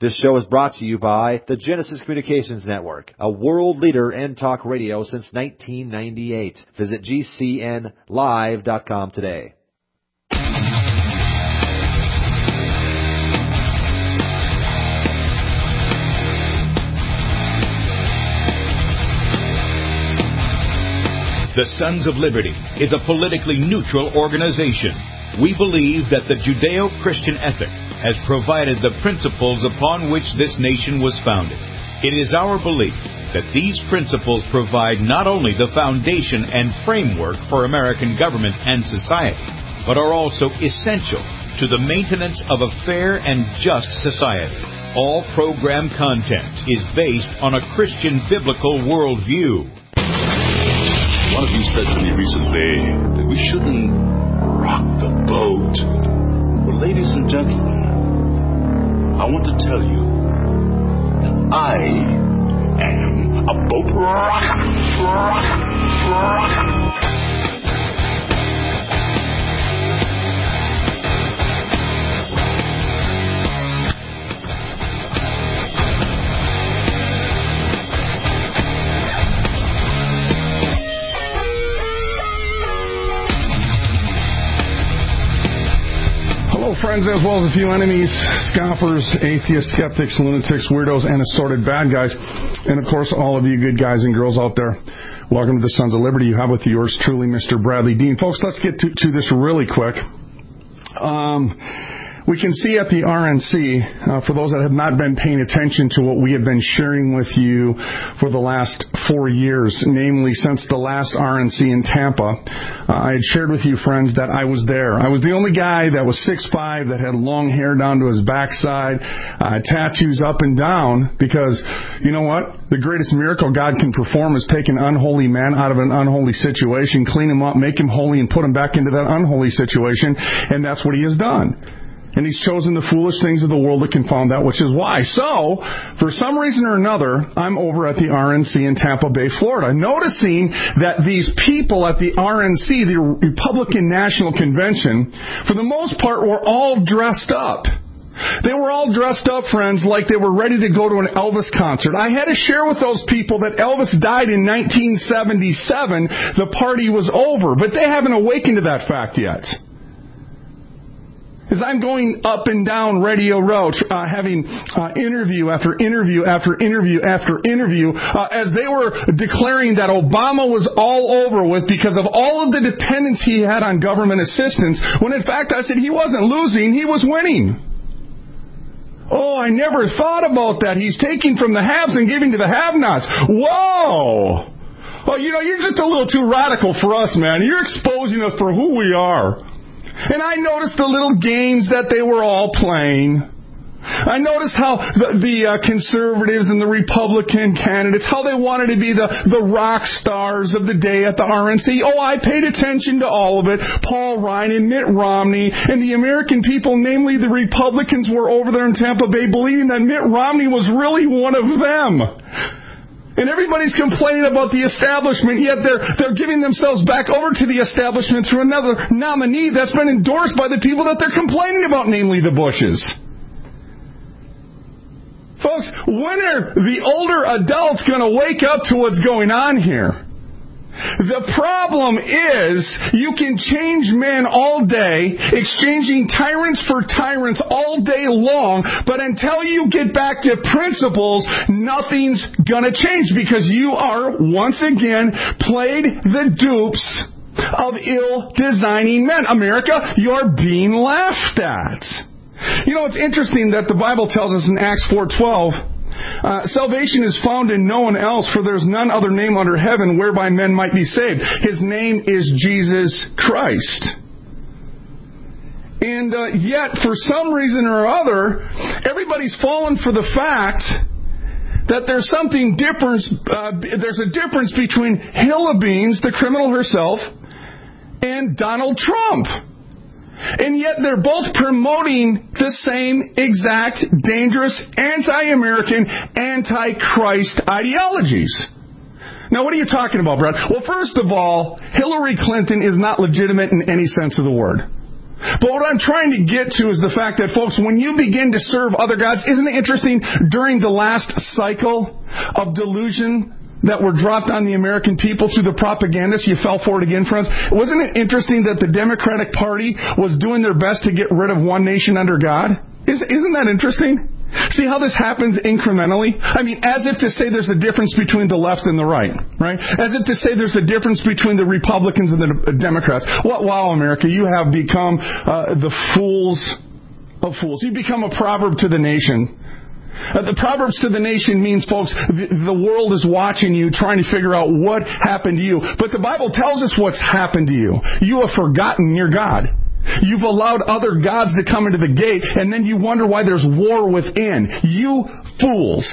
This show is brought to you by the Genesis Communications Network, a world leader in talk radio since 1998. Visit GCNlive.com today. The Sons of Liberty is a politically neutral organization. We believe that the Judeo-Christian ethic has provided the principles upon which this nation was founded. It is our belief that these principles provide not only the foundation and framework for American government and society, but are also essential to the maintenance of a fair and just society. All program content is based on a Christian biblical worldview. One of you said to me recently that we shouldn't rock the boat. Well, ladies and gentlemen, I want to tell you that I am a boat rocker. Hello, friends, as well as a few enemies, scoffers, atheists, skeptics, lunatics, weirdos, and assorted bad guys. And, of course, all of you good guys and girls out there. Welcome to the Sons of Liberty. You have with yours truly, Mr. Bradley Dean. Folks, let's get to this really quick. We can see at the RNC, for those that have not been paying attention to what we have been sharing with you for the last 4 years, namely since the last RNC in Tampa, I had shared with you, friends, that I was there. I was the only guy that was 6'5", that had long hair down to his backside, tattoos up and down, because, you know what? The greatest miracle God can perform is take an unholy man out of an unholy situation, clean him up, make him holy, and put him back into that unholy situation, and that's what he has done. And he's chosen the foolish things of the world to confound that which is wise. So, for some reason or another, I'm over at the RNC in Tampa Bay, Florida, noticing that these people at the RNC, the Republican National Convention, for the most part were all dressed up. They were all dressed up, friends, like they were ready to go to an Elvis concert. I had to share with those people that Elvis died in 1977. The party was over, but they haven't awakened to that fact yet. As I'm going up and down Radio Row, having interview after interview after interview after interview, as they were declaring that Obama was all over with because of all of the dependence he had on government assistance, when in fact I said he wasn't losing, he was winning. Oh, I never thought about that. He's taking from the haves and giving to the have-nots. Whoa! Oh, you're just a little too radical for us, man. You're exposing us for who we are. And I noticed the little games that they were all playing. I noticed how the conservatives and the Republican candidates, how they wanted to be the rock stars of the day at the RNC. Oh, I paid attention to all of it. Paul Ryan and Mitt Romney and the American people, namely the Republicans, were over there in Tampa Bay believing that Mitt Romney was really one of them. And everybody's complaining about the establishment, yet they're giving themselves back over to the establishment through another nominee that's been endorsed by the people that they're complaining about, namely the Bushes. Folks, when are the older adults going to wake up to what's going on here? The problem is you can change men all day, exchanging tyrants for tyrants all day long, but until you get back to principles, nothing's going to change because you are, once again, played the dupes of ill-designing men. America, you're being laughed at. You know, it's interesting that the Bible tells us in Acts 4:12, salvation is found in no one else, for there is none other name under heaven whereby men might be saved. His name is Jesus Christ. And yet, for some reason or other, everybody's fallen for the fact that there's something different. There's a difference between Hilla Beans, the criminal herself, and Donald Trump. And yet they're both promoting the same exact dangerous anti-American, anti-Christ ideologies. Now, what are you talking about, Brad? Well, first of all, Hillary Clinton is not legitimate in any sense of the word. But what I'm trying to get to is the fact that, folks, when you begin to serve other gods, isn't it interesting, during the last cycle of delusion that were dropped on the American people through the propagandists, you fell for it again, friends? Wasn't it interesting that the Democratic Party was doing their best to get rid of one nation under God? Isn't that interesting? See how this happens incrementally? I mean, as if to say there's a difference between the left and the right? As if to say there's a difference between the Republicans and the Democrats. Wow, America, you have become the fools of fools. You've become a proverb to the nation. The Proverbs to the nation means, folks, the world is watching you, trying to figure out what happened to you. But the Bible tells us what's happened to you. You have forgotten your God. You've allowed other gods to come into the gate, and then you wonder why there's war within. You fools.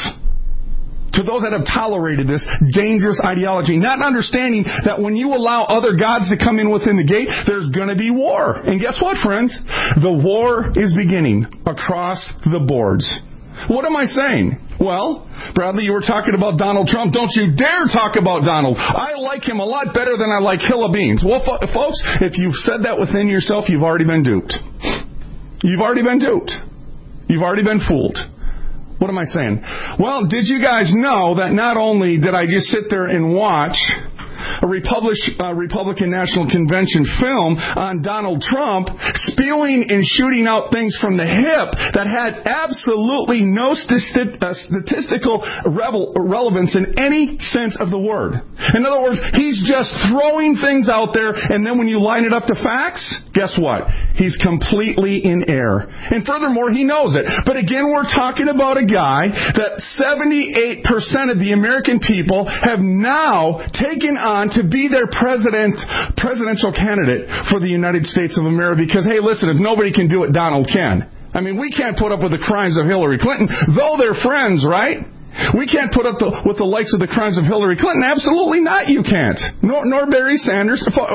To those that have tolerated this dangerous ideology, not understanding that when you allow other gods to come in within the gate, there's going to be war. And guess what, friends? The war is beginning across the boards. What am I saying? Well, Bradley, you were talking about Donald Trump. Don't you dare talk about Donald. I like him a lot better than I like Hilla Beans. Well, folks, if you've said that within yourself, you've already been duped. You've already been duped. You've already been fooled. What am I saying? Well, did you guys know that not only did I just sit there and watch a Republican National Convention film on Donald Trump spewing and shooting out things from the hip that had absolutely no statistical relevance in any sense of the word. In other words, he's just throwing things out there, and then when you line it up to facts, guess what? He's completely in error. And furthermore, he knows it. But again, we're talking about a guy that 78% of the American people have now taken on to be their presidential candidate for the United States of America. Because, hey, listen, if nobody can do it, Donald can. I mean, we can't put up with the crimes of Hillary Clinton, though they're friends, right? We can't put up with the likes of the crimes of Hillary Clinton. Absolutely not, you can't. Nor Bernie Sanders,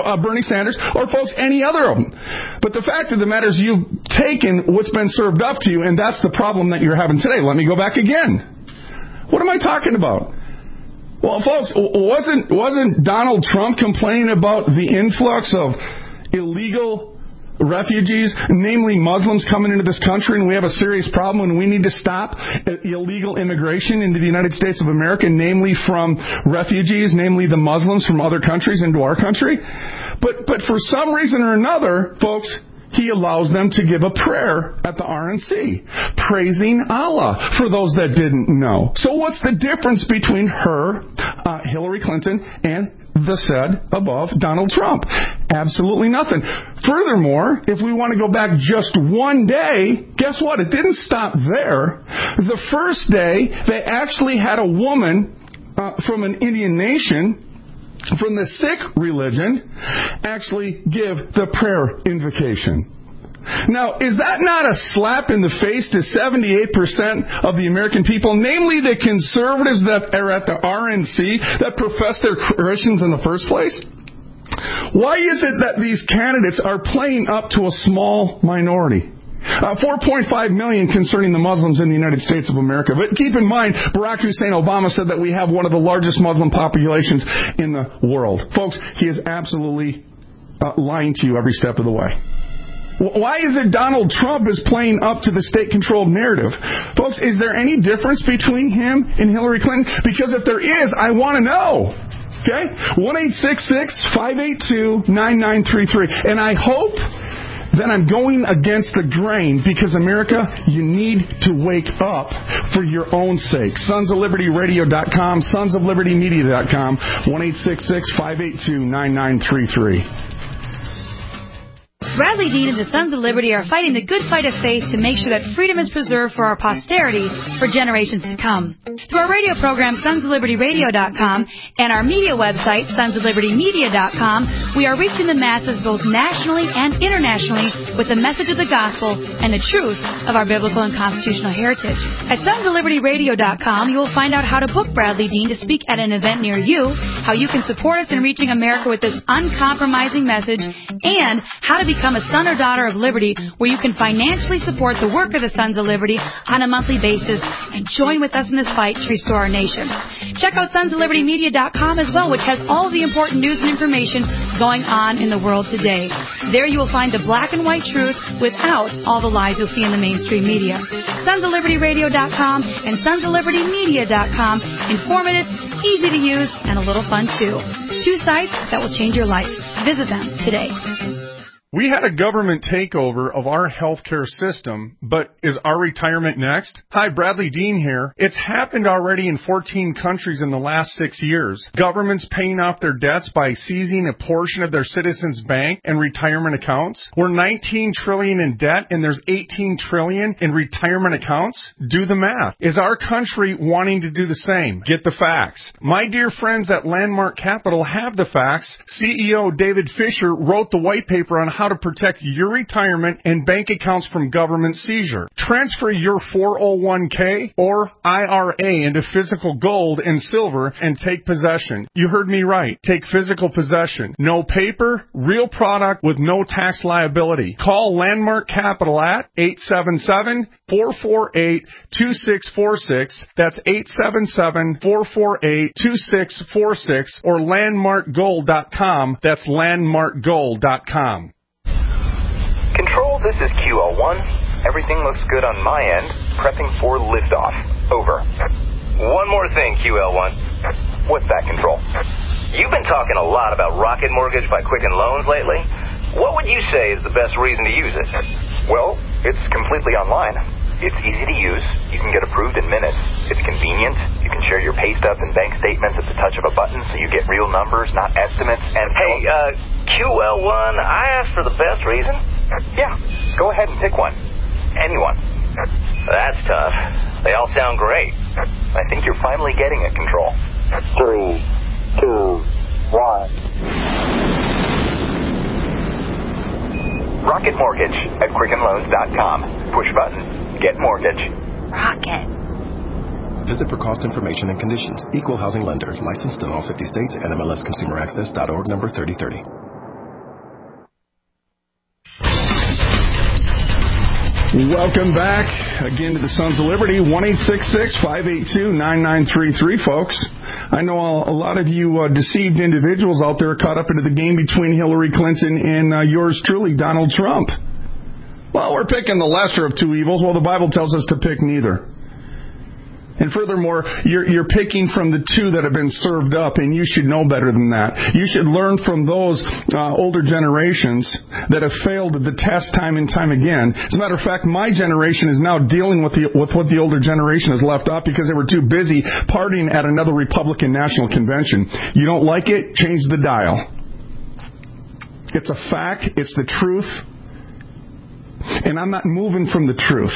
or folks, any other of them. But the fact of the matter is you've taken what's been served up to you, and that's the problem that you're having today. Let me go back again. What am I talking about? Well, folks, wasn't Donald Trump complaining about the influx of illegal refugees, namely Muslims, coming into this country, and we have a serious problem and we need to stop illegal immigration into the United States of America, namely from refugees, namely the Muslims from other countries into our country? But for some reason or another, folks, he allows them to give a prayer at the RNC, praising Allah, for those that didn't know. So what's the difference between her, Hillary Clinton, and the said above Donald Trump? Absolutely nothing. Furthermore, if we want to go back just one day, guess what? It didn't stop there. The first day, they actually had a woman from an Indian nation, from the Sikh religion, actually give the prayer invocation. Now, is that not a slap in the face to 78% of the American people, namely the conservatives that are at the RNC, that profess they're Christians in the first place? Why is it that these candidates are playing up to a small minority? 4.5 million concerning the Muslims in the United States of America. But keep in mind, Barack Hussein Obama said that we have one of the largest Muslim populations in the world. Folks, he is absolutely lying to you every step of the way. Why is it Donald Trump is playing up to the state-controlled narrative? Folks, is there any difference between him and Hillary Clinton? Because if there is, I want to know. Okay? 1-866-582-9933. And I hope then I'm going against the grain, because America, you need to wake up for your own sake. SonsOfLibertyRadio.com, SonsOfLibertyMedia.com, 1-866-582-9933. Bradley Dean and the Sons of Liberty are fighting the good fight of faith to make sure that freedom is preserved for our posterity for generations to come. Through our radio program, SonsOfLibertyRadio.com, and our media website, SonsOfLibertyMedia.com, we are reaching the masses both nationally and internationally with the message of the gospel and the truth of our biblical and constitutional heritage. At SonsOfLibertyRadio.com, you will find out how to book Bradley Dean to speak at an event near you, how you can support us in reaching America with this uncompromising message, and how to become a son or daughter of liberty, where you can financially support the work of the Sons of Liberty on a monthly basis and join with us in this fight to restore our nation. Check out SonsOfLibertyMedia.com as well, which has all the important news and information what's going on in the world today. There you will find the black and white truth without all the lies you'll see in the mainstream media. SonsOfLibertyRadio.com and SonsOfLibertyMedia.com. Informative, easy to use, and a little fun too. 2 sites that will change your life. Visit them today. We had a government takeover of our healthcare system, but is our retirement next? Hi, Bradley Dean here. It's happened already in 14 countries in the last 6 years. Governments paying off their debts by seizing a portion of their citizens' bank and retirement accounts. We're $19 trillion in debt and there's $18 trillion in retirement accounts. Do the math. Is our country wanting to do the same? Get the facts. My dear friends at Landmark Capital have the facts. CEO David Fisher wrote the white paper on how to protect your retirement and bank accounts from government seizure. Transfer your 401k or IRA into physical gold and silver and take possession. You heard me right. Take physical possession. No paper, real product with no tax liability. Call Landmark Capital at 877-448-2646. That's 877-448-2646 or landmarkgold.com. That's landmarkgold.com. Control, this is QL1. Everything looks good on my end. Prepping for liftoff. Over. One more thing, QL1. What's that, Control? You've been talking a lot about Rocket Mortgage by Quicken Loans lately. What would you say is the best reason to use it? Well, it's completely online. It's easy to use. You can get approved in minutes. It's convenient. You can share your pay stubs and bank statements at the touch of a button so you get real numbers, not estimates. And hey, QL1, I asked for the best reason. Yeah, go ahead and pick one. Anyone. That's tough. They all sound great. I think you're finally getting it, Control. 3, 2, 1. Rocket Mortgage at QuickenLoans.com. Push button. Get mortgage. Rocket. Visit for cost information and conditions. Equal housing lender. Licensed in all 50 states. NMLSConsumerAccess.org number 3030. Welcome back again to the Sons of Liberty, 1-866-582-9933, folks. I know a lot of you deceived individuals out there caught up into the game between Hillary Clinton and yours truly, Donald Trump. Well, we're picking the lesser of two evils. Well, the Bible tells us to pick neither. And furthermore, you're picking from the two that have been served up, and you should know better than that. You should learn from those older generations that have failed the test time and time again. As a matter of fact, my generation is now dealing with what the older generation has left off because they were too busy partying at another Republican National Convention. You don't like it? Change the dial. It's a fact. It's the truth. And I'm not moving from the truth.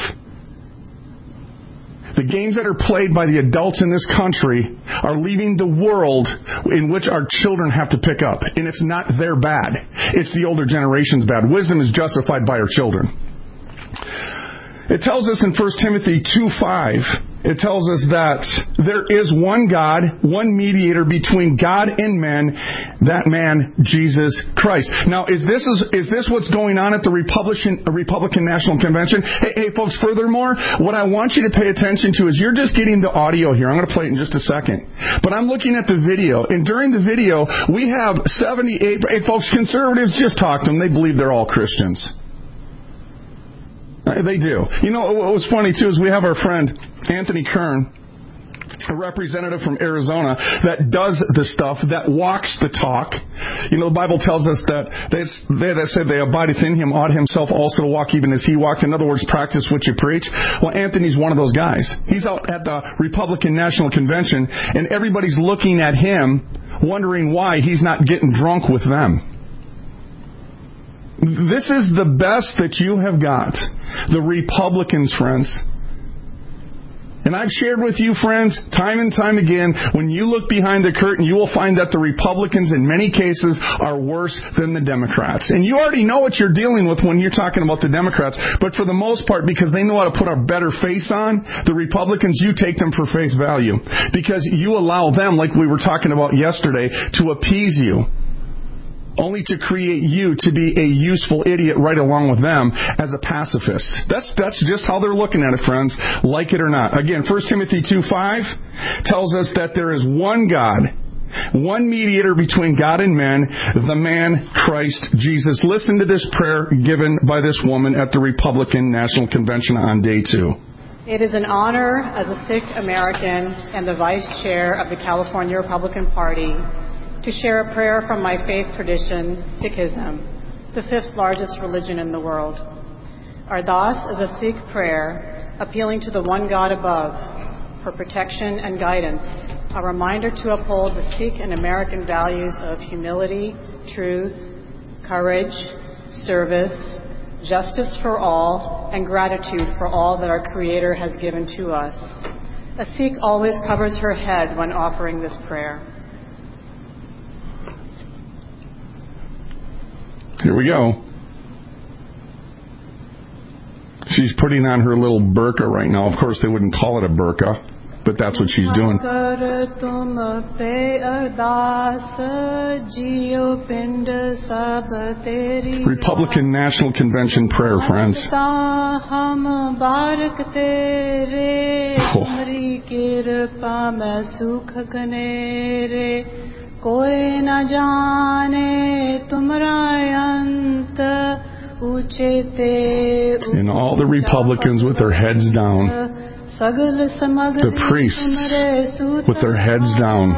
The games that are played by the adults in this country are leaving the world in which our children have to pick up. And it's not their bad. It's the older generation's bad. Wisdom is justified by our children. It tells us in 1 Timothy 2:5, it tells us that there is one God, one mediator between God and men, that man, Jesus Christ. Now, is this what's going on at the Republican National Convention? Hey, folks, furthermore, what I want you to pay attention to is you're just getting the audio here. I'm going to play it in just a second. But I'm looking at the video, and during the video, we have 78, hey, folks, conservatives, just talk to them. They believe they're all Christians. They do. You know, what was funny, too, is we have our friend Anthony Kern, a representative from Arizona, that does the stuff, that walks the talk. You know, the Bible tells us that they said they abideth in him, ought himself also to walk even as he walked. In other words, practice what you preach. Well, Anthony's one of those guys. He's out at the Republican National Convention, and everybody's looking at him, wondering why he's not getting drunk with them. This is the best that you have got. The Republicans, friends. And I've shared with you, friends, time and time again, when you look behind the curtain, you will find that the Republicans, in many cases, are worse than the Democrats. And you already know what you're dealing with when you're talking about the Democrats. But for the most part, because they know how to put a better face on, the Republicans, you take them for face value. Because you allow them, like we were talking about yesterday, to appease you. Only to create you to be a useful idiot right along with them as a pacifist. That's just how they're looking at it, friends, like it or not. Again, 1 Timothy 2:5 tells us that there is one God, One mediator between God and men, the man Christ Jesus. Listen to this prayer given by this woman at the Republican National Convention on day 2. It is an honor as a Sikh American and the Vice Chair of the California Republican Party to share a prayer from my faith tradition, Sikhism, the 5th largest religion in the world. Ardas is a Sikh prayer appealing to the one God above for protection and guidance, a reminder to uphold the Sikh and American values of humility, truth, courage, service, justice for all, and gratitude for all that our Creator has given to us. A Sikh always covers her head when offering this prayer. Here we go. She's putting on her little burqa right now. Of course, they wouldn't call it a burqa, but that's what she's doing. Republican National Convention prayer, friends. And all the Republicans with their heads down. The priests with their heads down.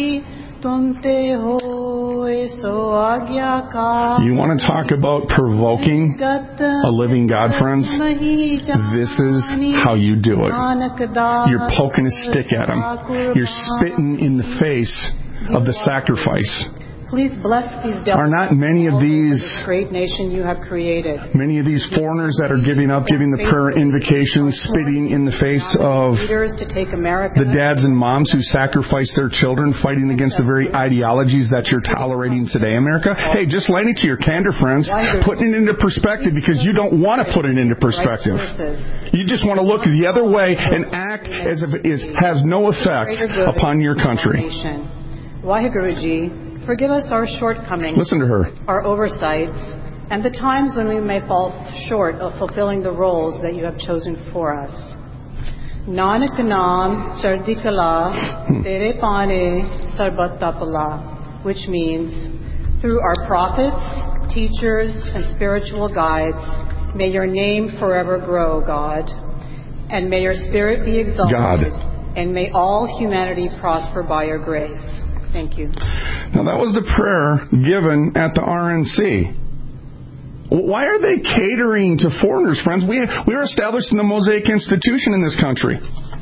You want to talk about provoking a living God, friends? This is how you do it. You're poking a stick at him. You're spitting in the face of the sacrifice. Please bless these are not many of these great nation you have created. Many of these foreigners that are giving the prayer invocations, spitting in the face of the dads and moms who sacrifice their children, fighting against the very ideologies that you're tolerating today, America. Hey, just lend it to your candor, friends, putting it into perspective, because you don't want to put it into perspective. You just want to look the other way and act as if it has no effect upon your country. Waheguruji, forgive us our shortcomings, listen to her, our oversights, and the times when we may fall short of fulfilling the roles that you have chosen for us. Nanak naam chardi kala tere pane sarbat tapala, which means, through our prophets, teachers, and spiritual guides, may your name forever grow, God, and may your spirit be exalted, God, and may all humanity prosper by your grace. Thank you. Now, that was the prayer given at the RNC. Why are they catering to foreigners, friends? We are established in the Mosaic Institution in this country.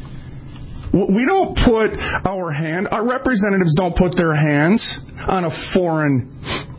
We don't put our representatives don't put their hands on a foreign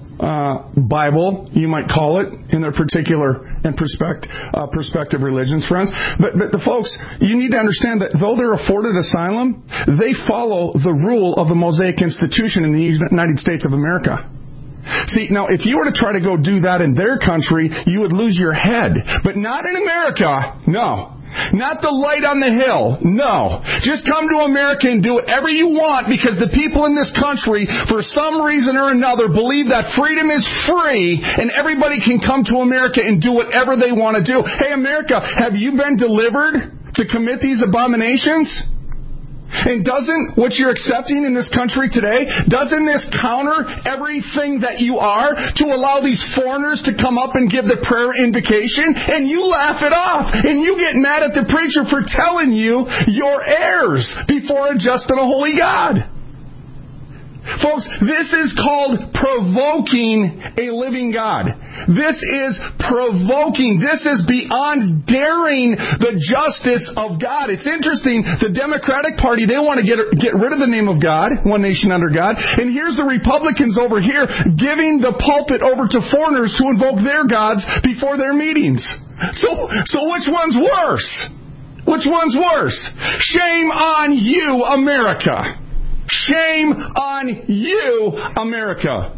Bible, you might call it, in their particular and prospective religions, friends. But the folks, you need to understand that though they're afforded asylum, they follow the rule of the Mosaic Institution in the United States of America. See, now, if you were to try to go do that in their country, you would lose your head. But not in America. No. Not the light on the hill. No. Just come to America and do whatever you want, because the people in this country, for some reason or another, believe that freedom is free and everybody can come to America and do whatever they want to do. Hey, America, have you been delivered to commit these abominations? And doesn't what you're accepting in this country today, doesn't this counter everything that you are to allow these foreigners to come up and give the prayer invocation? And you laugh it off. And you get mad at the preacher for telling you your errors before a just and a holy God. Folks, this is called provoking a living God. This is provoking. This is beyond daring the justice of God. It's interesting, the Democratic Party, they want to get rid of the name of God, one nation under God. And here's the Republicans over here giving the pulpit over to foreigners to invoke their gods before their meetings. So which one's worse? Which one's worse? Shame on you, America. Shame on you, America.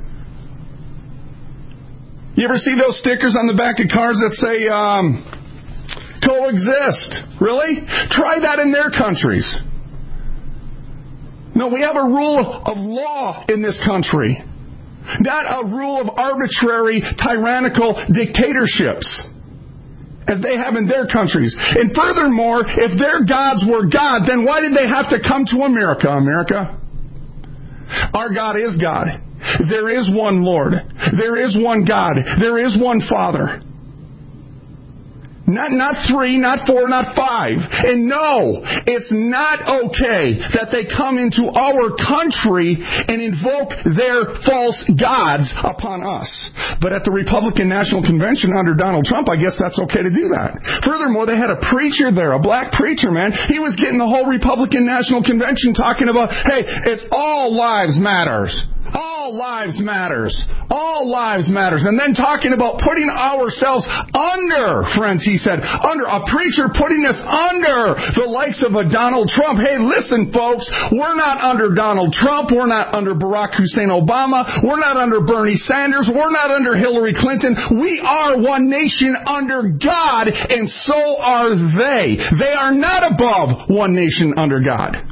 You ever see those stickers on the back of cars that say, coexist? Really? Try that in their countries. No, we have a rule of law in this country. Not a rule of arbitrary, tyrannical dictatorships, as they have in their countries. And furthermore, if their gods were God, then why did they have to come to America? Our God is God. There is one Lord. There is one God. There is one Father. Not 3, not 4, not 5. And no, it's not okay that they come into our country and invoke their false gods upon us. But at the Republican National Convention under Donald Trump, I guess that's okay to do that. Furthermore, they had a preacher there, a black preacher, man. He was getting the whole Republican National Convention talking about, hey, it's all lives matters. All lives matters. All lives matters. And then talking about putting ourselves under, friends, he said, under a preacher putting us under the likes of a Donald Trump. Hey, listen, folks, we're not under Donald Trump. We're not under Barack Hussein Obama. We're not under Bernie Sanders. We're not under Hillary Clinton. We are one nation under God, and so are they. They are not above one nation under God.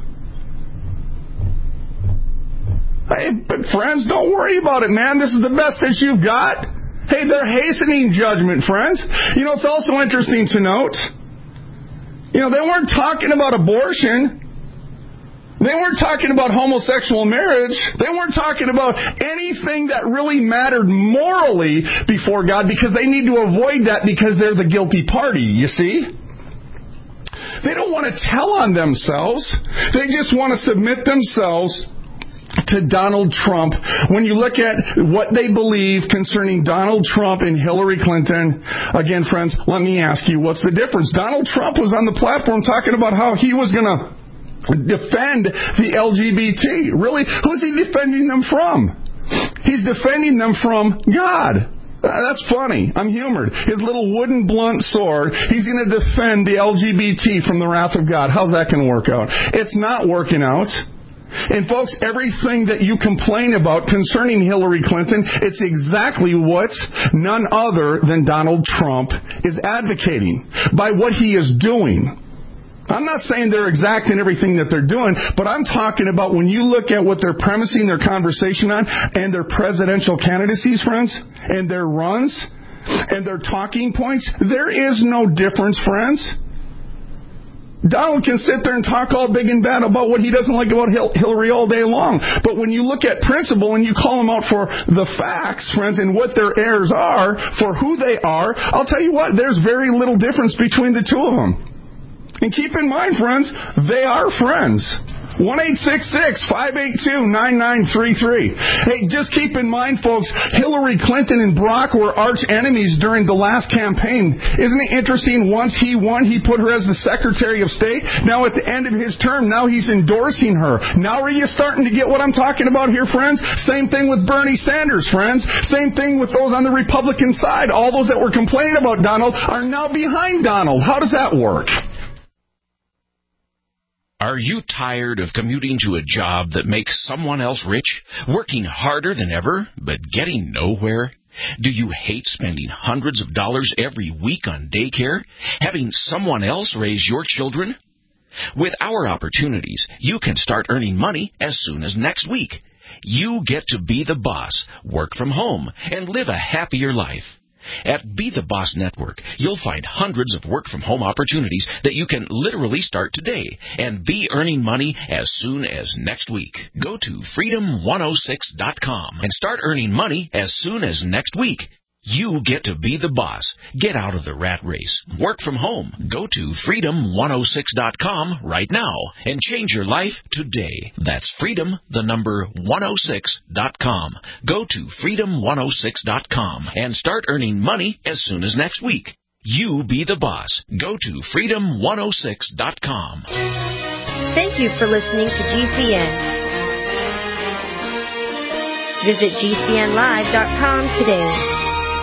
Hey, but friends, don't worry about it, man. This is the best that you've got. Hey, they're hastening judgment, friends. You know, it's also interesting to note, they weren't talking about abortion. They weren't talking about homosexual marriage. They weren't talking about anything that really mattered morally before God, because they need to avoid that because they're the guilty party, you see? They don't want to tell on themselves. They just want to submit themselves to Donald Trump. When you look at what they believe concerning Donald Trump and Hillary Clinton, again, friends, let me ask you, what's the difference? Donald Trump was on the platform talking about how he was going to defend the LGBT. Really? Who's he defending them from? He's defending them from God. That's funny. I'm humored. His little wooden blunt sword, he's going to defend the LGBT from the wrath of God. How's that going to work out? It's not working out. And folks, everything that you complain about concerning Hillary Clinton, it's exactly what none other than Donald Trump is advocating by what he is doing. I'm not saying they're exact in everything that they're doing, but I'm talking about when you look at what they're premising their conversation on and their presidential candidacies, friends, and their runs and their talking points, there is no difference, friends. Donald can sit there and talk all big and bad about what he doesn't like about Hillary all day long. But when you look at principle and you call them out for the facts, friends, and what their errors are, for who they are, I'll tell you what, there's very little difference between the two of them. And keep in mind, friends, they are friends. 1-866-582-9933. Hey, just keep in mind, folks, Hillary Clinton and Barack were arch enemies during the last campaign. Isn't it interesting? Once he won, he put her as the Secretary of State. Now at the end of his term, now he's endorsing her. Now are you starting to get what I'm talking about here, friends? Same thing with Bernie Sanders, friends. Same thing with those on the Republican side. All those that were complaining about Donald are now behind Donald. How does that work? Are you tired of commuting to a job that makes someone else rich, working harder than ever, but getting nowhere? Do you hate spending hundreds of dollars every week on daycare, having someone else raise your children? With our opportunities, you can start earning money as soon as next week. You get to be the boss, work from home, and live a happier life. At Be the Boss Network, you'll find hundreds of work-from-home opportunities that you can literally start today and be earning money as soon as next week. Go to freedom106.com and start earning money as soon as next week. You get to be the boss. Get out of the rat race. Work from home. Go to freedom106.com right now and change your life today. That's freedom106.com. Go to freedom106.com and start earning money as soon as next week. You be the boss. Go to freedom106.com. Thank you for listening to GCN. Visit GCNlive.com today.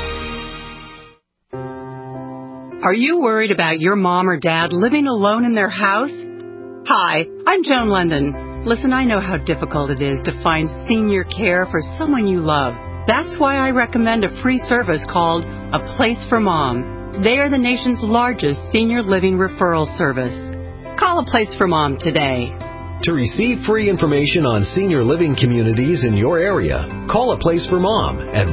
Are you worried about your mom or dad living alone in their house? Hi, I'm Joan London. Listen, I know how difficult it is to find senior care for someone you love. That's why I recommend a free service called A Place for Mom. They are the nation's largest senior living referral service. Call A Place for Mom today. To receive free information on senior living communities in your area, call A Place for Mom at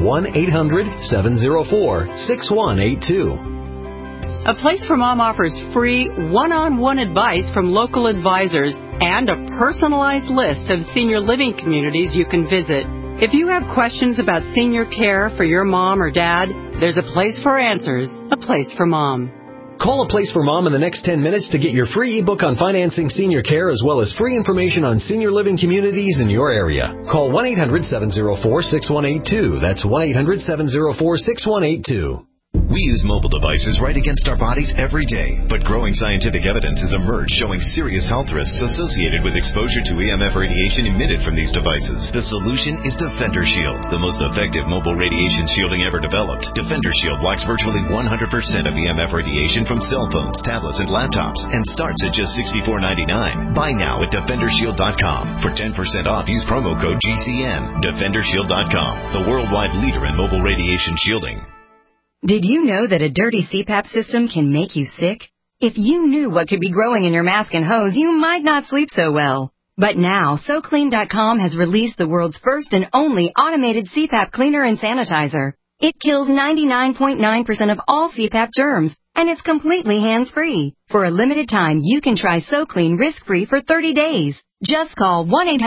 1-800-704-6182. A Place for Mom offers free one-on-one advice from local advisors and a personalized list of senior living communities you can visit. If you have questions about senior care for your mom or dad, there's a place for answers, a place for mom. Call A Place for Mom in the next 10 minutes to get your free ebook on financing senior care as well as free information on senior living communities in your area. Call 1-800-704-6182. That's 1-800-704-6182. We use mobile devices right against our bodies every day, but growing scientific evidence has emerged showing serious health risks associated with exposure to EMF radiation emitted from these devices. The solution is Defender Shield, the most effective mobile radiation shielding ever developed. Defender Shield blocks virtually 100% of EMF radiation from cell phones, tablets, and laptops, and starts at just $64.99. Buy now at DefenderShield.com. For 10% off, use promo code GCN. DefenderShield.com, the worldwide leader in mobile radiation shielding. Did you know that a dirty CPAP system can make you sick? If you knew what could be growing in your mask and hose, you might not sleep so well. But now, SoClean.com has released the world's first and only automated CPAP cleaner and sanitizer. It kills 99.9% of all CPAP germs, and it's completely hands-free. For a limited time, you can try SoClean risk-free for 30 days. Just call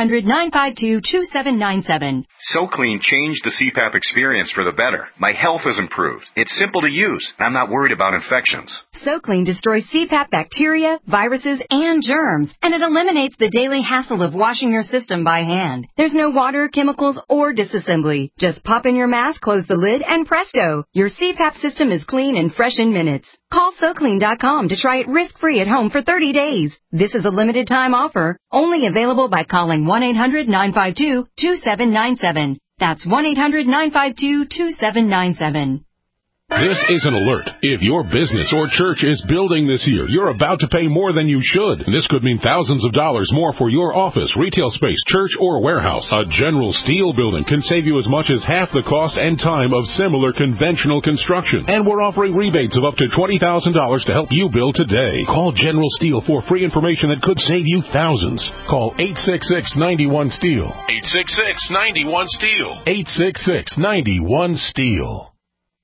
1-800-952-2797. SoClean changed the CPAP experience for the better. My health has improved. It's simple to use, and I'm not worried about infections. SoClean destroys CPAP bacteria, viruses, and germs, and it eliminates the daily hassle of washing your system by hand. There's no water, chemicals, or disassembly. Just pop in your mask, close the lid, and presto! Your CPAP system is clean and fresh in minutes. Call SoClean.com to try it risk-free at home for 30 days. This is a limited-time offer, only available by calling 1-800-952-2797. That's 1-800-952-2797. This is an alert. If your business or church is building this year, you're about to pay more than you should. And this could mean thousands of dollars more for your office, retail space, church, or warehouse. A General Steel building can save you as much as half the cost and time of similar conventional construction. And we're offering rebates of up to $20,000 to help you build today. Call General Steel for free information that could save you thousands. Call 866-91-STEEL. 866-91-STEEL. 866-91-STEEL.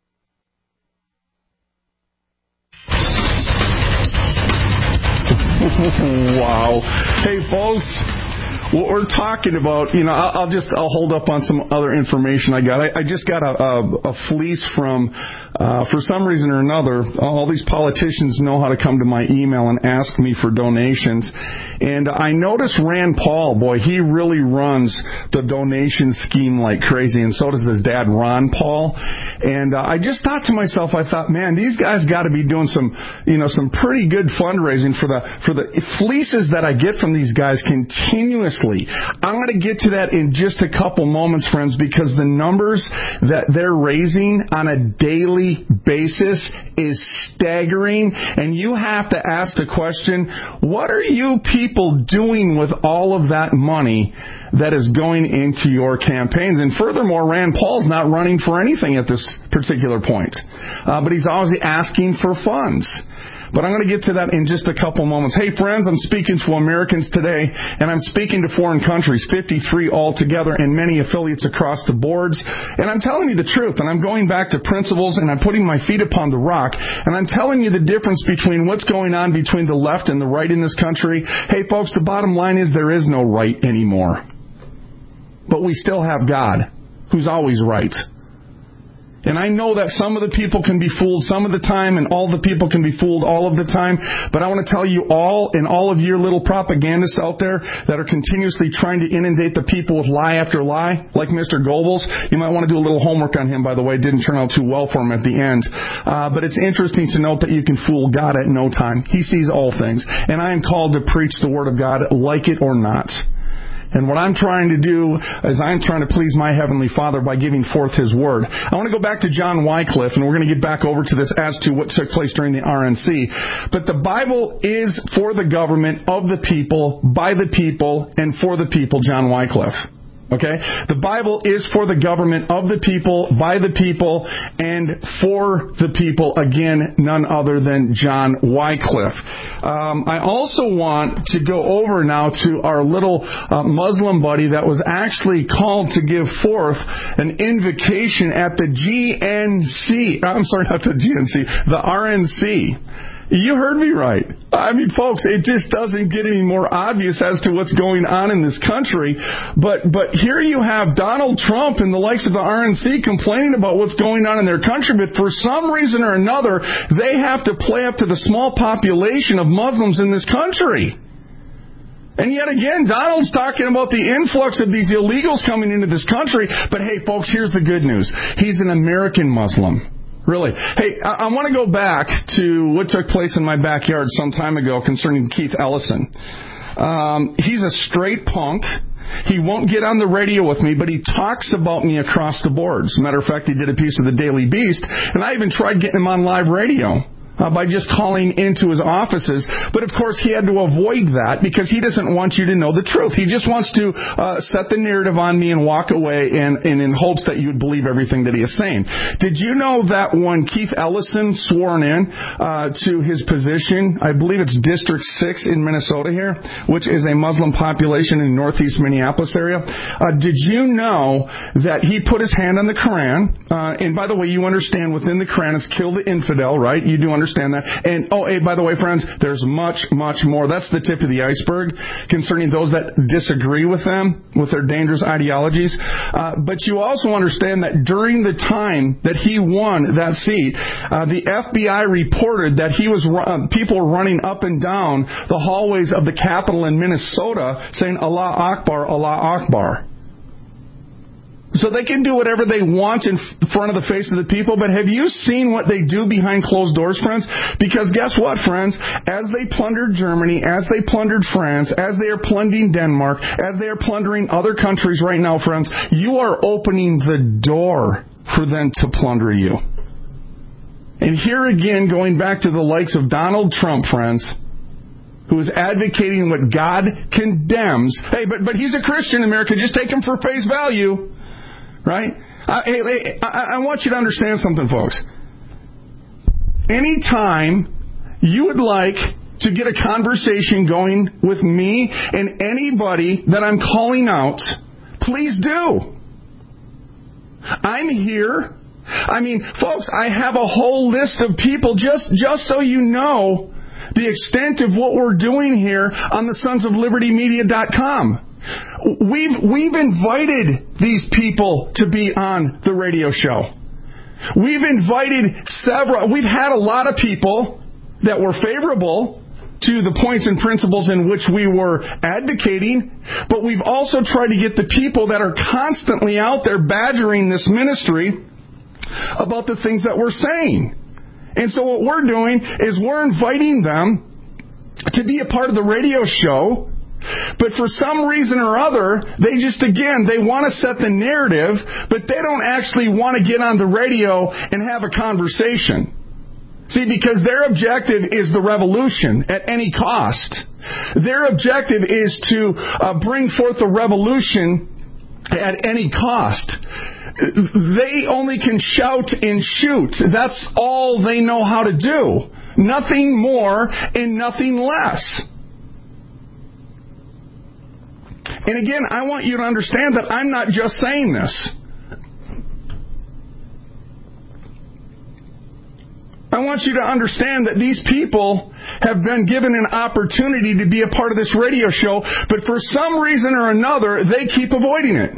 Wow. Hey, folks, what we're talking about, I'll hold up on some other information I got. I just got a fleece from, for some reason or another, all these politicians know how to come to my email and ask me for donations. And I noticed Rand Paul, boy, he really runs the donation scheme like crazy, and so does his dad, Ron Paul. And I just thought to myself, man, these guys got to be doing some pretty good fundraising for the fleeces that I get from these guys continuously. I'm going to get to that in just a couple moments, friends, because the numbers that they're raising on a daily basis is staggering. And you have to ask the question, what are you people doing with all of that money that is going into your campaigns? And furthermore, Rand Paul's not running for anything at this particular point. But he's always asking for funds. But I'm going to get to that in just a couple moments. Hey, friends, I'm speaking to Americans today, and I'm speaking to foreign countries, 53 altogether, and many affiliates across the boards. And I'm telling you the truth, and I'm going back to principles, and I'm putting my feet upon the rock, and I'm telling you the difference between what's going on between the left and the right in this country. Hey, folks, the bottom line is there is no right anymore. But we still have God, who's always right. And I know that some of the people can be fooled some of the time, and all the people can be fooled all of the time. But I want to tell you all, and all of your little propagandists out there that are continuously trying to inundate the people with lie after lie, like Mr. Goebbels. You might want to do a little homework on him, by the way. It didn't turn out too well for him at the end. But it's interesting to note that you can fool God at no time. He sees all things. And I am called to preach the Word of God, like it or not. And what I'm trying to do is I'm trying to please my Heavenly Father by giving forth His Word. I want to go back to John Wycliffe, and we're going to get back over to this as to what took place during the RNC. But the Bible is for the government, of the people, by the people, and for the people, John Wycliffe. Okay? The Bible is for the government, of the people, by the people, and for the people. Again, none other than John Wycliffe. I also want to go over now to our little Muslim buddy that was actually called to give forth an invocation at the GNC. I'm sorry, not the GNC, the RNC. You heard me right. I mean, folks, it just doesn't get any more obvious as to what's going on in this country. But here you have Donald Trump and the likes of the RNC complaining about what's going on in their country, but for some reason or another, they have to play up to the small population of Muslims in this country. And yet again, Donald's talking about the influx of these illegals coming into this country. But hey, folks, here's the good news. He's an American Muslim. Really. Hey, I want to go back to what took place in my backyard some time ago concerning Keith Ellison. He's a straight punk. He won't get on the radio with me, but he talks about me across the board. As a matter of fact, he did a piece of the Daily Beast, and I even tried getting him on live radio. By just calling into his offices. But, of course, he had to avoid that because he doesn't want you to know the truth. He just wants to set the narrative on me and walk away and in hopes that you would believe everything that he is saying. Did you know that when Keith Ellison sworn in to his position, I believe it's District 6 in Minnesota here, which is a Muslim population in northeast Minneapolis area, did you know that he put his hand on the Quran? And, by the way, you understand within the Quran it's kill the infidel, right? You do understand that. And, hey, by the way, friends, there's much, much more. That's the tip of the iceberg concerning those that disagree with them, with their dangerous ideologies. But you also understand that during the time that he won that seat, the FBI reported that he was people were running up and down the hallways of the Capitol in Minnesota saying, Allah Akbar, Allah Akbar. So they can do whatever they want in front of the face of the people, but have you seen what they do behind closed doors, friends? Because guess what, friends? As they plundered Germany, as they plundered France, as they are plundering Denmark, as they are plundering other countries right now, friends, you are opening the door for them to plunder you. And here again, going back to the likes of Donald Trump, friends, who is advocating what God condemns. Hey, but he's a Christian, America. Just take him for face value. Right? I want you to understand something, folks. Anytime you would like to get a conversation going with me and anybody that I'm calling out, please do. I'm here. I mean, folks, I have a whole list of people, just so you know the extent of what we're doing here on the sonsoflibertymedia.com. We've invited these people to be on the radio show. We've invited several. We've had a lot of people that were favorable to the points and principles in which we were advocating, but we've also tried to get the people that are constantly out there badgering this ministry about the things that we're saying. And so what we're doing is we're inviting them to be a part of the radio show. But for some reason or other, they want to set the narrative, but they don't actually want to get on the radio and have a conversation. See, because their objective is the revolution at any cost. Their objective is to bring forth the revolution at any cost. They only can shout and shoot. That's all they know how to do. Nothing more and nothing less. And again, I want you to understand that I'm not just saying this. I want you to understand that these people have been given an opportunity to be a part of this radio show, but for some reason or another, they keep avoiding it.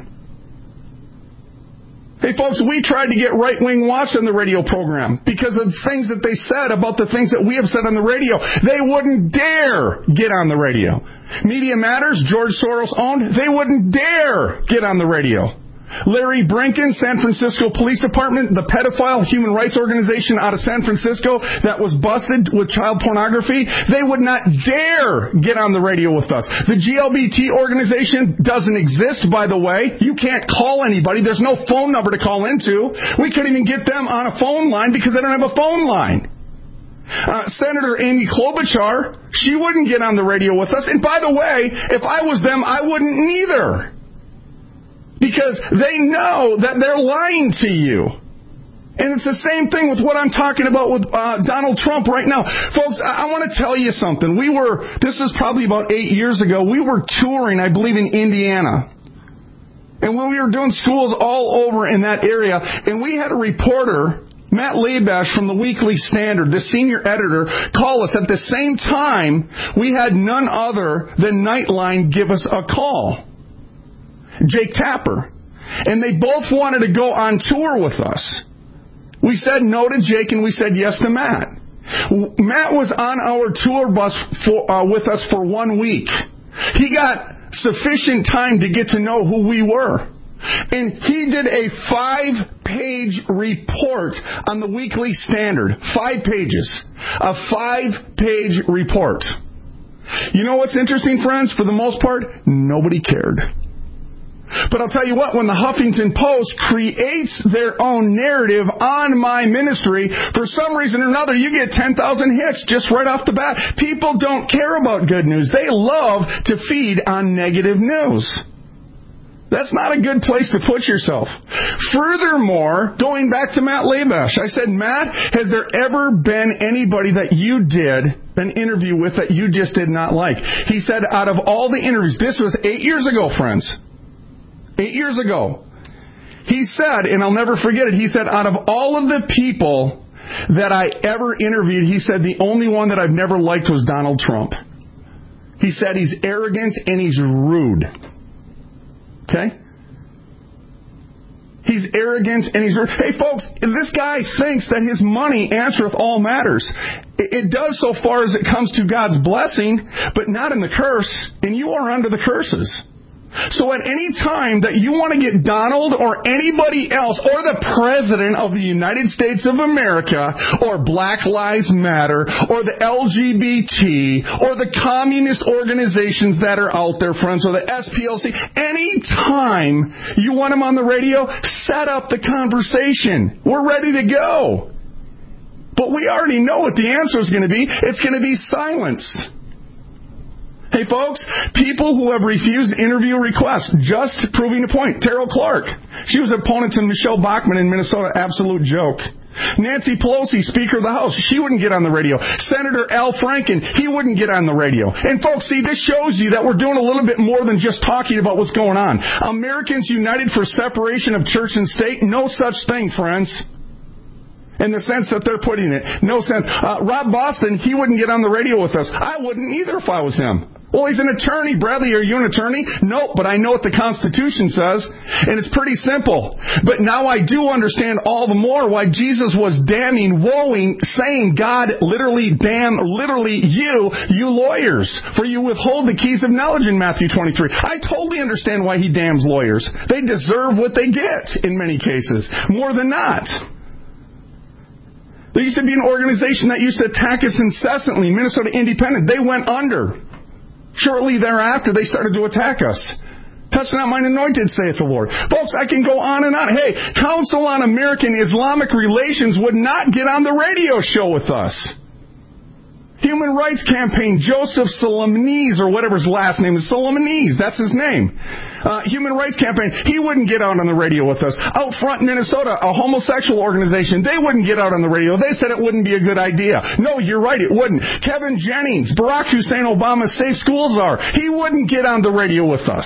Hey, folks, we tried to get right-wing watch on the radio program because of things that they said about the things that we have said on the radio. They wouldn't dare get on the radio. Media Matters, George Soros owned, they wouldn't dare get on the radio. Larry Brinken, San Francisco Police Department, the pedophile human rights organization out of San Francisco that was busted with child pornography, they would not dare get on the radio with us. The GLBT organization doesn't exist, by the way. You can't call anybody. There's no phone number to call into. We couldn't even get them on a phone line because they don't have a phone line. Senator Amy Klobuchar, she wouldn't get on the radio with us. And by the way, if I was them, I wouldn't either. Because they know that they're lying to you. And it's the same thing with what I'm talking about with Donald Trump right now. Folks, I want to tell you something. This was probably about 8 years ago, we were touring, I believe, in Indiana. And when we were doing schools all over in that area, and we had a reporter Matt Labash from the Weekly Standard, the senior editor, called us. At the same time, we had none other than Nightline give us a call. Jake Tapper. And they both wanted to go on tour with us. We said no to Jake and we said yes to Matt. Matt was on our tour bus with us for 1 week. He got sufficient time to get to know who we were. And he did a 5-page report on the Weekly Standard. 5 pages. A 5-page report. You know what's interesting, friends? For the most part, nobody cared. But I'll tell you what, when the Huffington Post creates their own narrative on my ministry, for some reason or another, you get 10,000 hits just right off the bat. People don't care about good news. They love to feed on negative news. That's not a good place to put yourself. Furthermore, going back to Matt Labash, I said, Matt, has there ever been anybody that you did an interview with that you just did not like? He said, out of all the interviews, this was 8 years ago, friends. 8 years ago. He said, and I'll never forget it, he said, out of all of the people that I ever interviewed, he said, the only one that I've never liked was Donald Trump. He said he's arrogant and he's rude. Okay? He's arrogant and he's rude. Hey, folks, this guy thinks that his money answereth all matters. It does so far as it comes to God's blessing, but not in the curse, and you are under the curses. So at any time that you want to get Donald or anybody else or the President of the United States of America or Black Lives Matter or the LGBT or the communist organizations that are out there, friends, or the SPLC, any time you want them on the radio, set up the conversation. We're ready to go. But we already know what the answer is going to be. It's going to be silence. Hey, folks, people who have refused interview requests, just proving a point. Terrell Clark, she was opponent to Michelle Bachmann in Minnesota, absolute joke. Nancy Pelosi, Speaker of the House, she wouldn't get on the radio. Senator Al Franken, he wouldn't get on the radio. And folks, see, this shows you that we're doing a little bit more than just talking about what's going on. Americans United for Separation of Church and State, no such thing, friends. In the sense that they're putting it. No sense. Rob Boston, he wouldn't get on the radio with us. I wouldn't either if I was him. Well, he's an attorney. Bradley, are you an attorney? Nope, but I know what the Constitution says, and it's pretty simple. But now I do understand all the more why Jesus was damning, woeing, saying, God literally damn, literally you lawyers, for you withhold the keys of knowledge in Matthew 23. I totally understand why he damns lawyers. They deserve what they get in many cases, more than not. There used to be an organization that used to attack us incessantly, Minnesota Independent. They went under. Shortly thereafter, they started to attack us. Touch not mine anointed, saith the Lord. Folks, I can go on and on. Hey, Council on American Islamic Relations would not get on the radio show with us. Human Rights Campaign, Joseph Soleimani's, or whatever his last name is, Soleimani's, that's his name. Human Rights Campaign, he wouldn't get out on the radio with us. Out Front Minnesota, a homosexual organization, they wouldn't get out on the radio. They said it wouldn't be a good idea. No, you're right, it wouldn't. Kevin Jennings, Barack Hussein Obama's Safe Schools Czar, he wouldn't get on the radio with us.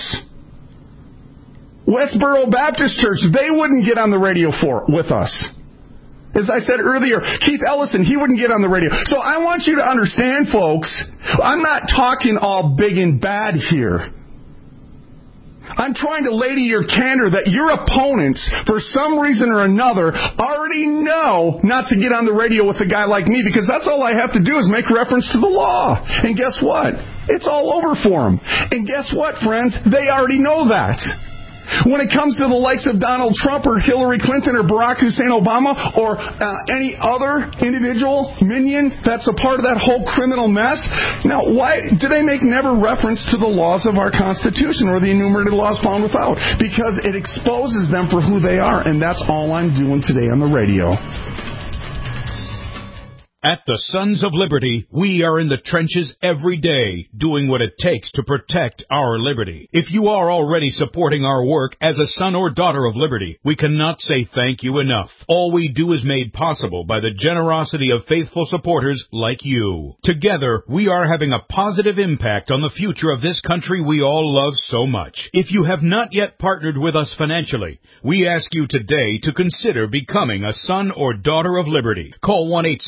Westboro Baptist Church, they wouldn't get on the radio with us. As I said earlier, Keith Ellison, he wouldn't get on the radio. So I want you to understand, folks, I'm not talking all big and bad here. I'm trying to lay to your candor that your opponents, for some reason or another, already know not to get on the radio with a guy like me, because that's all I have to do is make reference to the law. And guess what? It's all over for them. And guess what, friends? They already know that. When it comes to the likes of Donald Trump or Hillary Clinton or Barack Hussein Obama or any other individual minion that's a part of that whole criminal mess, now why do they make never reference to the laws of our Constitution or the enumerated laws found without? Because it exposes them for who they are, and that's all I'm doing today on the radio. At the Sons of Liberty, we are in the trenches every day, doing what it takes to protect our liberty. If you are already supporting our work as a son or daughter of liberty, we cannot say thank you enough. All we do is made possible by the generosity of faithful supporters like you. Together, we are having a positive impact on the future of this country we all love so much. If you have not yet partnered with us financially, we ask you today to consider becoming a son or daughter of liberty. Call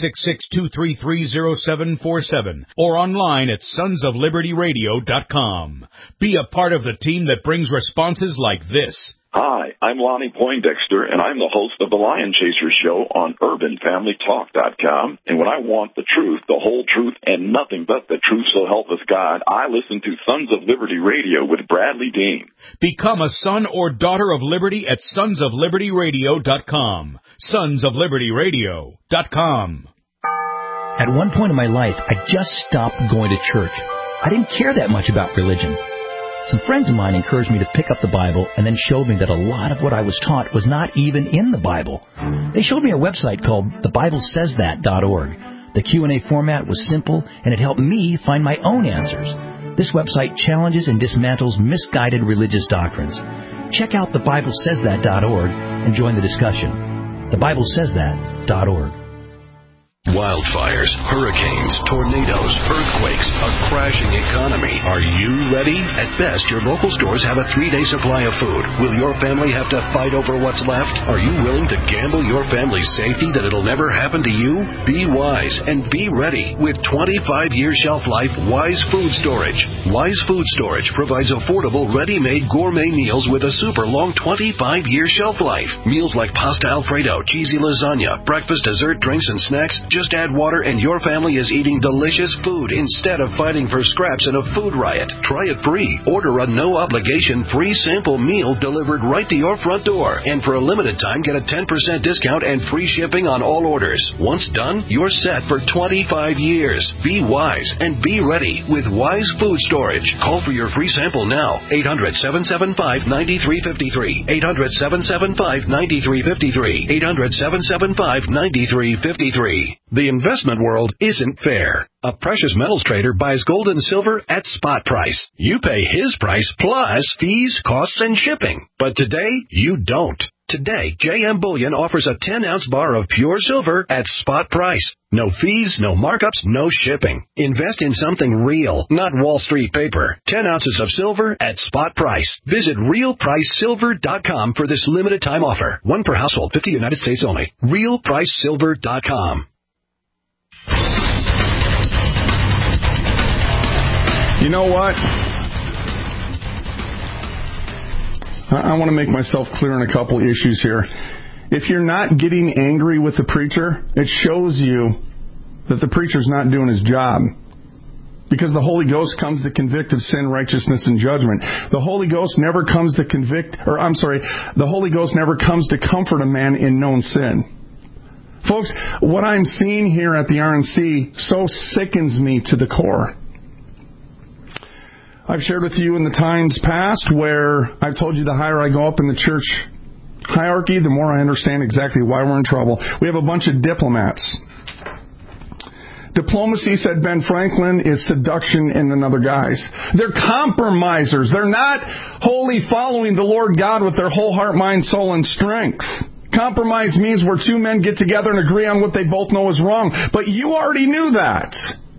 1-866-233-0747 or online at sonsoflibertyradio.com. Be a part of the team that brings responses like this. Hi, I'm Lonnie Poindexter, and I'm the host of the Lion Chaser Show on UrbanFamilyTalk.com. And when I want the truth, the whole truth, and nothing but the truth, so help us God, I listen to Sons of Liberty Radio with Bradley Dean. Become a son or daughter of liberty at sonsoflibertyradio.com. Sonsoflibertyradio.com. At one point in my life, I just stopped going to church. I didn't care that much about religion. Some friends of mine encouraged me to pick up the Bible and then showed me that a lot of what I was taught was not even in the Bible. They showed me a website called thebiblesaysthat.org. The Q&A format was simple, and it helped me find my own answers. This website challenges and dismantles misguided religious doctrines. Check out thebiblesaysthat.org and join the discussion. Thebiblesaysthat.org. Wildfires, hurricanes, tornadoes, earthquakes, a crashing economy. Are you ready? At best, your local stores have a 3-day supply of food. Will your family have to fight over what's left? Are you willing to gamble your family's safety that it'll never happen to you? Be wise and be ready with 25-year shelf life Wise Food Storage. Wise Food Storage provides affordable, ready-made gourmet meals with a super long 25-year shelf life. Meals like pasta Alfredo, cheesy lasagna, breakfast, dessert, drinks, and snacks. Just add water and your family is eating delicious food instead of fighting for scraps in a food riot. Try it free. Order a no-obligation free sample meal delivered right to your front door. And for a limited time, get a 10% discount and free shipping on all orders. Once done, you're set for 25 years. Be wise and be ready with Wise Food Storage. Call for your free sample now. 800-775-9353. 800-775-9353. 800-775-9353. The investment world isn't fair. A precious metals trader buys gold and silver at spot price. You pay his price plus fees, costs, and shipping. But today, you don't. Today, JM Bullion offers a 10-ounce bar of pure silver at spot price. No fees, no markups, no shipping. Invest in something real, not Wall Street paper. 10 ounces of silver at spot price. Visit RealPriceSilver.com for this limited time offer. One per household, 50 United States only. RealPriceSilver.com. You know what? I want to make myself clear on a couple issues here. If you're not getting angry with the preacher, it shows you that the preacher's not doing his job. Because the Holy Ghost comes to convict of sin, righteousness, and judgment. The Holy Ghost never comes to the Holy Ghost never comes to comfort a man in known sin. Folks, what I'm seeing here at the RNC so sickens me to the core. I've shared with you in the times past where I've told you the higher I go up in the church hierarchy, the more I understand exactly why we're in trouble. We have a bunch of diplomats. Diplomacy, said Ben Franklin, is seduction in another guise. They're compromisers. They're not wholly following the Lord God with their whole heart, mind, soul, and strength. Compromise means where two men get together and agree on what they both know is wrong. But you already knew that.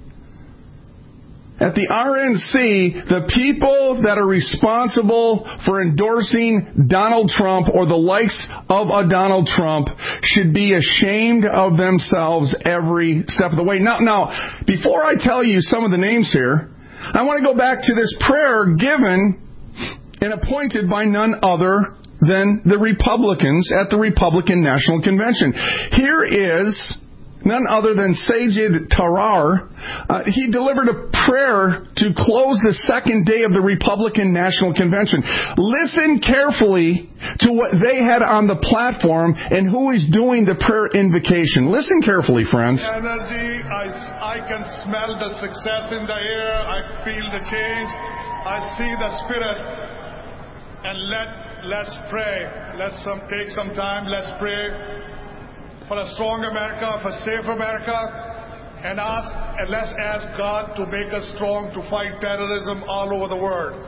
At the RNC, the people that are responsible for endorsing Donald Trump or the likes of a Donald Trump should be ashamed of themselves every step of the way. Now, before I tell you some of the names here, I want to go back to this prayer given and appointed by none other than the Republicans at the Republican National Convention. Here is none other than Sajid Tarar. He delivered a prayer to close the second day of the Republican National Convention. Listen carefully to what they had on the platform and who is doing the prayer invocation. Listen carefully, friends. Energy, I can smell the success in the air. I feel the change. I see the spirit. And let's pray. Let's take some time. Let's pray for a strong America, for a safe America. and let's ask God to make us strong to fight terrorism all over the world.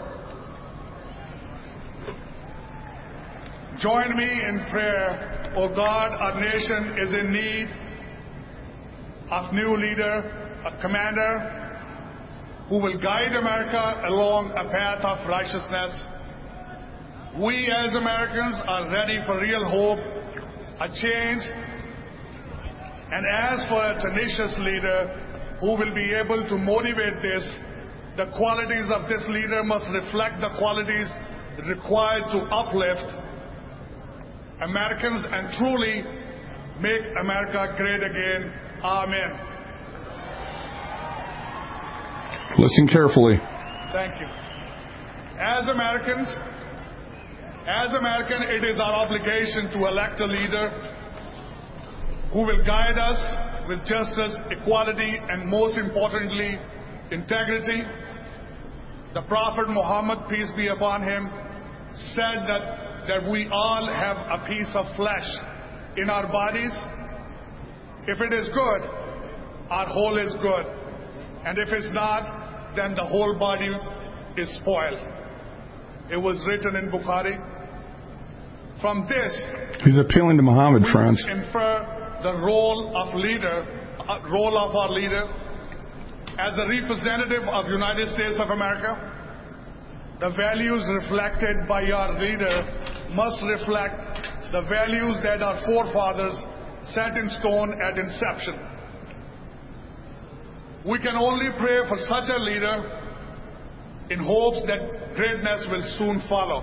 Join me in prayer. Oh God, our nation is in need of new leader, a commander who will guide America along a path of righteousness. We as Americans are ready for real hope, a change, and as for a tenacious leader who will be able to motivate this, the qualities of this leader must reflect the qualities required to uplift Americans and truly make America great again. Amen. Listen carefully. Thank you. As Americans, it is our obligation to elect a leader who will guide us with justice, equality, and most importantly, integrity. The Prophet Muhammad, peace be upon him, said that we all have a piece of flesh in our bodies. If it is good, our whole is good. And if it's not, then the whole body is spoiled. It was written in Bukhari. From this, he's appealing to Muhammad, friends. Infer the role of our leader as a representative of the United States of America. The values reflected by your leader must reflect the values that our forefathers set in stone at inception. We can only pray for such a leader in hopes that greatness will soon follow.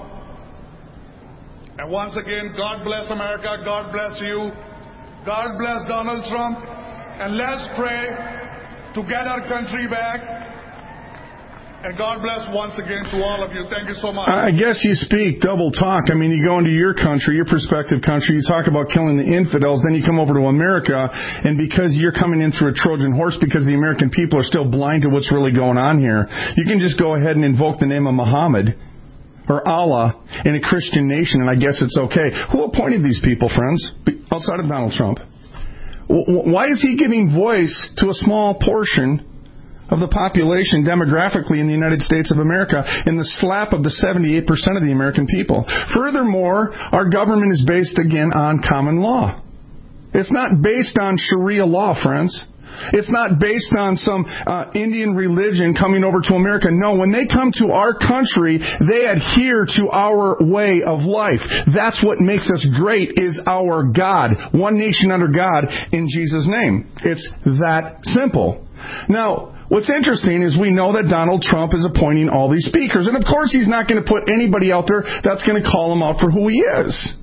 And once again, God bless America, God bless you, God bless Donald Trump, and let's pray to get our country back. And God bless once again to all of you. Thank you so much. I guess you speak double talk. I mean, you go into your country, your prospective country, you talk about killing the infidels, then you come over to America, and because you're coming in through a Trojan horse because the American people are still blind to what's really going on here, you can just go ahead and invoke the name of Muhammad or Allah in a Christian nation, and I guess it's okay. Who appointed these people, friends, outside of Donald Trump? Why is he giving voice to a small portion of the population demographically in the United States of America in the slap of the 78% of the American people? Furthermore, our government is based, again, on common law. It's not based on Sharia law, friends. It's not based on some Indian religion coming over to America. No, when they come to our country, they adhere to our way of life. That's what makes us great, is our God. One nation under God in Jesus' name. It's that simple. Now, what's interesting is we know that Donald Trump is appointing all these speakers. And of course he's not going to put anybody out there that's going to call him out for who he is.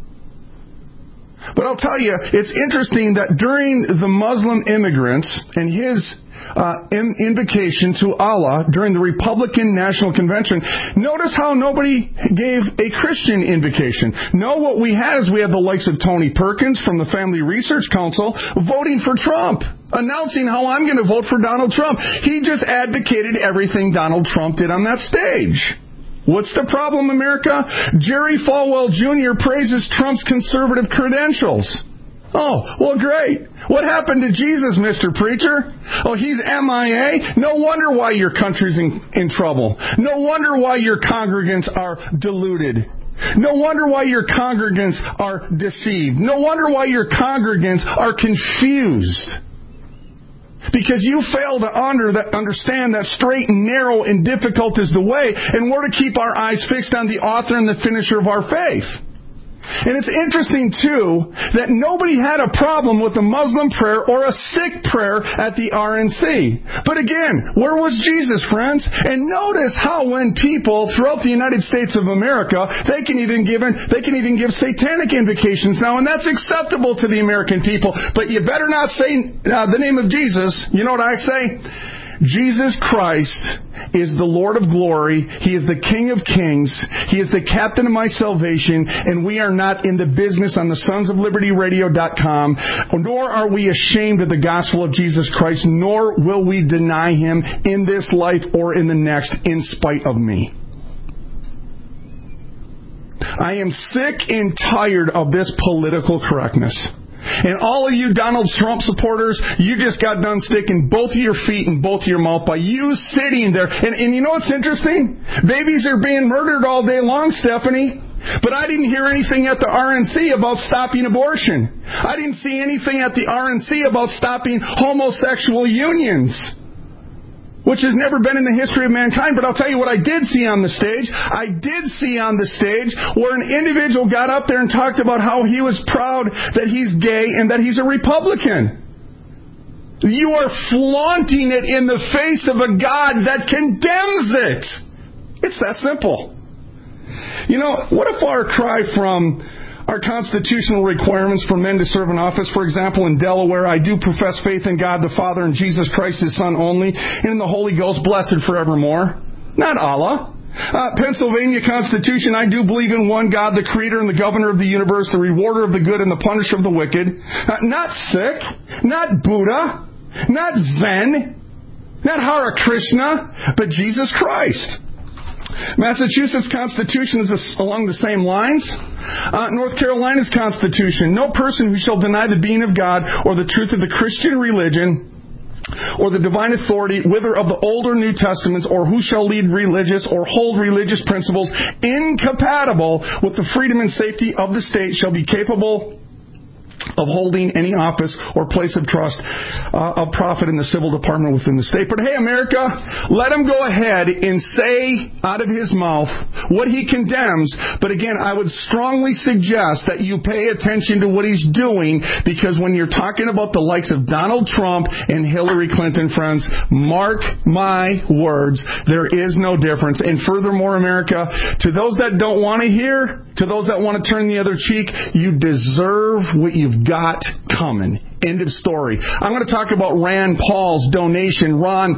But I'll tell you, it's interesting that during the Muslim immigrants and his invocation to Allah during the Republican National Convention, notice how nobody gave a Christian invocation. No, what we had is we had the likes of Tony Perkins from the Family Research Council voting for Trump, announcing how I'm going to vote for Donald Trump. He just advocated everything Donald Trump did on that stage. What's the problem, America? Jerry Falwell Jr. praises Trump's conservative credentials. Oh, well, great. What happened to Jesus, Mr. Preacher? Oh, he's MIA? No wonder why your country's in trouble. No wonder why your congregants are deluded. No wonder why your congregants are deceived. No wonder why your congregants are confused. Because you fail to understand that straight and narrow and difficult is the way, and we're to keep our eyes fixed on the author and the finisher of our faith. And it's interesting, too, that nobody had a problem with a Muslim prayer or a Sikh prayer at the RNC. But again, where was Jesus, friends? And notice how when people throughout the United States of America, they can even give satanic invocations now, and that's acceptable to the American people. But you better not say the name of Jesus. You know what I say? Jesus Christ is the Lord of glory. He is the King of kings. He is the captain of my salvation. And we are not in the business on the sonsoflibertyradio.com, nor are we ashamed of the gospel of Jesus Christ, nor will we deny him in this life or in the next in spite of me. I am sick and tired of this political correctness. And all of you Donald Trump supporters, you just got done sticking both of your feet in both of your mouth by you sitting there. And you know what's interesting? Babies are being murdered all day long, Stephanie. But I didn't hear anything at the RNC about stopping abortion. I didn't see anything at the RNC about stopping homosexual unions, which has never been in the history of mankind. But I'll tell you what I did see on the stage. I did see on the stage where an individual got up there and talked about how he was proud that he's gay and that he's a Republican. You are flaunting it in the face of a God that condemns it. It's that simple. You know, what if our cry from our constitutional requirements for men to serve in office, for example, in Delaware, I do profess faith in God the Father and Jesus Christ, His Son only, and in the Holy Ghost, blessed forevermore. Not Allah. Pennsylvania Constitution, I do believe in one God, the Creator and the Governor of the universe, the Rewarder of the good and the Punisher of the wicked. Not Sikh, not Buddha, not Zen, not Hare Krishna, but Jesus Christ. Massachusetts Constitution is along the same lines. North Carolina's Constitution, no person who shall deny the being of God or the truth of the Christian religion or the divine authority, whether of the Old or New Testaments, or who shall lead religious or hold religious principles incompatible with the freedom and safety of the state shall be capable of holding any office or place of trust of profit in the civil department within the state. But hey, America, let him go ahead and say out of his mouth what he condemns. But again, I would strongly suggest that you pay attention to what he's doing, because when you're talking about the likes of Donald Trump and Hillary Clinton, friends, mark my words, there is no difference. And furthermore, America, to those that don't want to hear, to those that want to turn the other cheek, you deserve what you've got coming. End of story. I'm going to talk about Ron Paul's donation,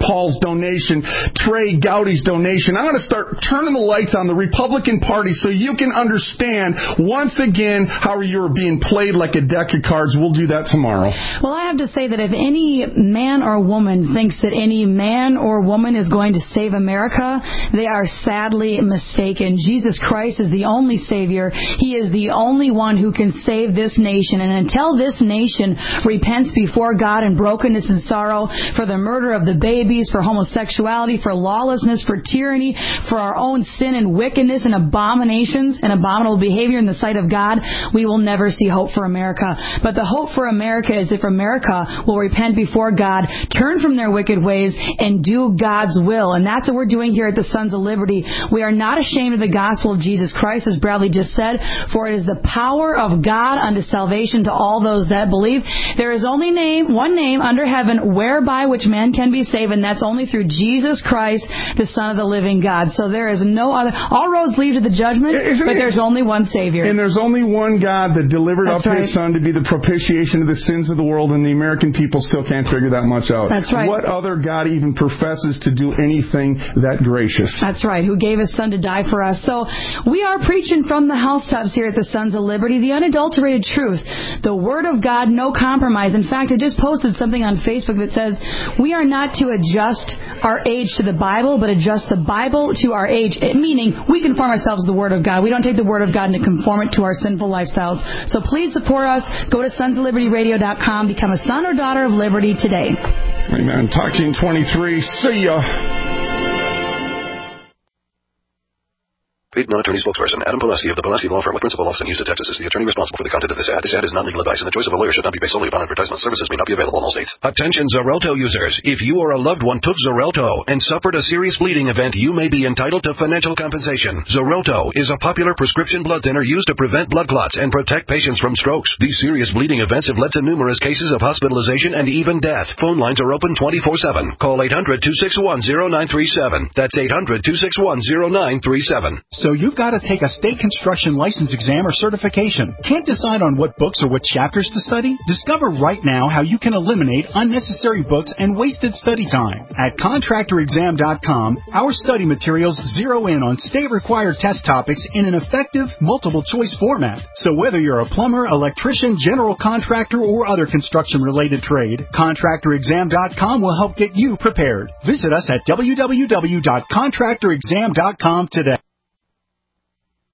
Trey Gowdy's donation. I'm going to start turning the lights on the Republican Party so you can understand once again how you're being played like a deck of cards. We'll do that tomorrow. Well, I have to say that if any man or woman thinks that any man or woman is going to save America, they are sadly mistaken. Jesus Christ is the only Savior. He is the only one who can save this nation. And until this nation repents before God in brokenness and sorrow for the murder of the babies, for homosexuality, for lawlessness, for tyranny, for our own sin and wickedness and abominations and abominable behavior in the sight of God, we will never see hope for America. But the hope for America is if America will repent before God, turn from their wicked ways, and do God's will. And that's what we're doing here at the Sons of Liberty. We are not ashamed of the gospel of Jesus Christ, as Bradley just said, for it is the power of God unto salvation to all those that believe. There is only one name under heaven whereby which man can be saved, and that's only through Jesus Christ, the Son of the living God. So there is no other. All roads lead to the judgment, but there's only one Savior. And there's only one God that delivered up His Son to be the propitiation of the sins of the world, and the American people still can't figure that much out. That's right. What other God even professes to do anything that gracious? That's right, who gave His Son to die for us. So we are preaching from the housetops here at the Sons of Liberty, the unadulterated truth, the Word of God, no compromise. In fact, I just posted something on Facebook that says we are not to adjust our age to the Bible, but adjust the Bible to our age, meaning we conform ourselves to the Word of God. We don't take the Word of God and conform it to our sinful lifestyles. So please support us. Go to sonsoflibertyradio.com. Become a son or daughter of liberty today. Amen. Talk Team 23. See ya. Paid non-attorney spokesperson Adam Pulaski of the Pulaski Law Firm with principal office in Houston, Texas is the attorney responsible for the content of this ad. This ad is not legal advice, and the choice of a lawyer should not be based solely upon advertisement. Services may not be available in all states. Attention Xarelto users. If you or a loved one took Xarelto and suffered a serious bleeding event, you may be entitled to financial compensation. Xarelto is a popular prescription blood thinner used to prevent blood clots and protect patients from strokes. These serious bleeding events have led to numerous cases of hospitalization and even death. Phone lines are open 24/7. Call 800-261-0937. That's 800-261-0937. So you've got to take a state construction license exam or certification. Can't decide on what books or what chapters to study? Discover right now how you can eliminate unnecessary books and wasted study time. At contractorexam.com, our study materials zero in on state-required test topics in an effective, multiple-choice format. So whether you're a plumber, electrician, general contractor, or other construction-related trade, contractorexam.com will help get you prepared. Visit us at www.contractorexam.com today.